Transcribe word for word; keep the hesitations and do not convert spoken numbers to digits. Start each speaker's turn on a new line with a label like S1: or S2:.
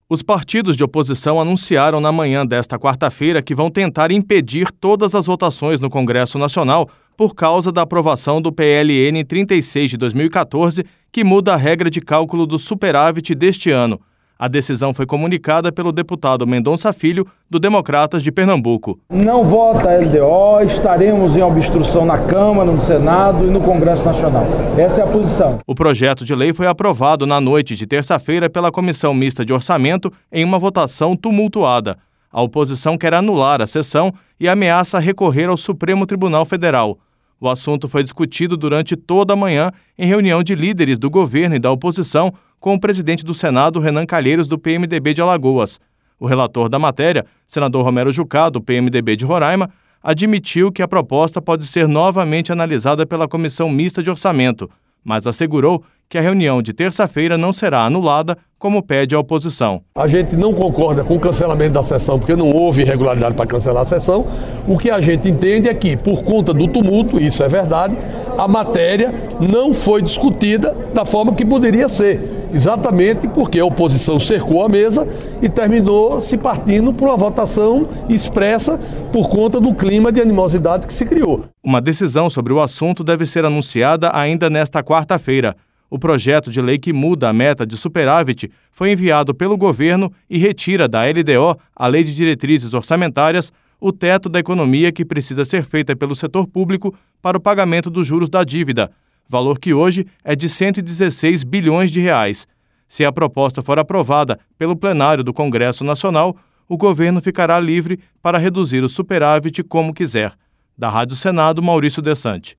S1: Os partidos de oposição anunciaram na manhã desta quarta-feira que vão tentar impedir todas as votações no Congresso Nacional por causa da aprovação do P L N trinta e seis de dois mil e quatorze, que muda a regra de cálculo do superávit deste ano. A decisão foi comunicada pelo deputado Mendonça Filho, do Democratas de Pernambuco.
S2: Não vota a L D O, estaremos em obstrução na Câmara, no Senado e no Congresso Nacional. Essa é a posição.
S1: O projeto de lei foi aprovado na noite de terça-feira pela Comissão Mista de Orçamento em uma votação tumultuada. A oposição quer anular a sessão e ameaça recorrer ao Supremo Tribunal Federal. O assunto foi discutido durante toda a manhã em reunião de líderes do governo e da oposição com o presidente do Senado, Renan Calheiros, do P M D B de Alagoas. O relator da matéria, senador Romero Jucá, do P M D B de Roraima, admitiu que a proposta pode ser novamente analisada pela Comissão Mista de Orçamento, mas assegurou que a reunião de terça-feira não será anulada, como pede a oposição.
S3: A gente não concorda com o cancelamento da sessão, porque não houve irregularidade para cancelar a sessão. O que a gente entende é que, por conta do tumulto, isso é verdade, a matéria não foi discutida da forma que poderia ser, exatamente porque a oposição cercou a mesa e terminou se partindo por uma votação expressa por conta do clima de animosidade que se criou.
S1: Uma decisão sobre o assunto deve ser anunciada ainda nesta quarta-feira. O projeto de lei que muda a meta de superávit foi enviado pelo governo e retira da L D O, a Lei de Diretrizes Orçamentárias, o teto da economia que precisa ser feita pelo setor público para o pagamento dos juros da dívida, valor que hoje é de cento e dezesseis bilhões de reais. Se a proposta for aprovada pelo plenário do Congresso Nacional, o governo ficará livre para reduzir o superávit como quiser. Da Rádio Senado, Maurício Desante.